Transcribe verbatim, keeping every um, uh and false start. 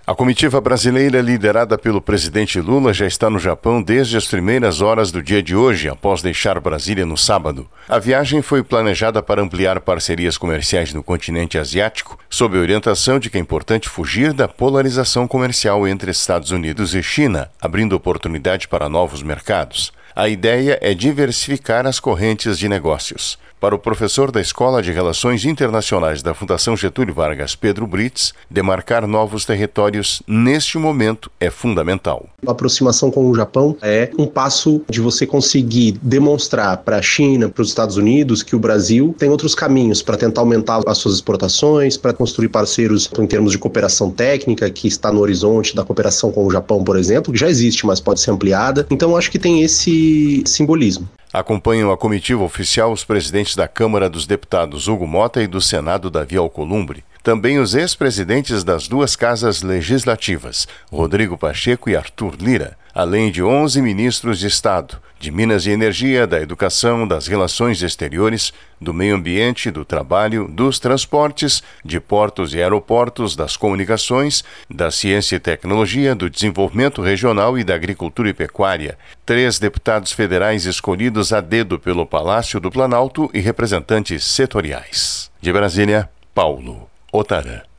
A comitiva brasileira, liderada pelo presidente Lula, já está no Japão desde as primeiras horas do dia de hoje, após deixar Brasília no sábado. A viagem foi planejada para ampliar parcerias comerciais no continente asiático, sob a orientação de que é importante fugir da polarização comercial entre Estados Unidos e China, abrindo oportunidade para novos mercados. A ideia é diversificar as correntes de negócios. Para o professor da Escola de Relações Internacionais da Fundação Getúlio Vargas, Pedro Brits, demarcar novos territórios neste momento é fundamental. A aproximação com o Japão é um passo de você conseguir demonstrar para a China, para os Estados Unidos, que o Brasil tem outros caminhos para tentar aumentar as suas exportações, para construir parceiros em termos de cooperação técnica, que está no horizonte da cooperação com o Japão, por exemplo, que já existe, mas pode ser ampliada. Então, acho que tem esse simbolismo. Acompanham a comitiva oficial os presidentes da Câmara dos Deputados Hugo Mota e do Senado Davi Alcolumbre. Também os ex-presidentes das duas casas legislativas, Rodrigo Pacheco e Arthur Lira, além de onze ministros de Estado, de Minas e Energia, da Educação, das Relações Exteriores, do Meio Ambiente, do Trabalho, dos Transportes, de Portos e Aeroportos, das Comunicações, da Ciência e Tecnologia, do Desenvolvimento Regional e da Agricultura e Pecuária. Três deputados federais escolhidos a dedo pelo Palácio do Planalto e representantes setoriais. De Brasília, Paulo Otarã.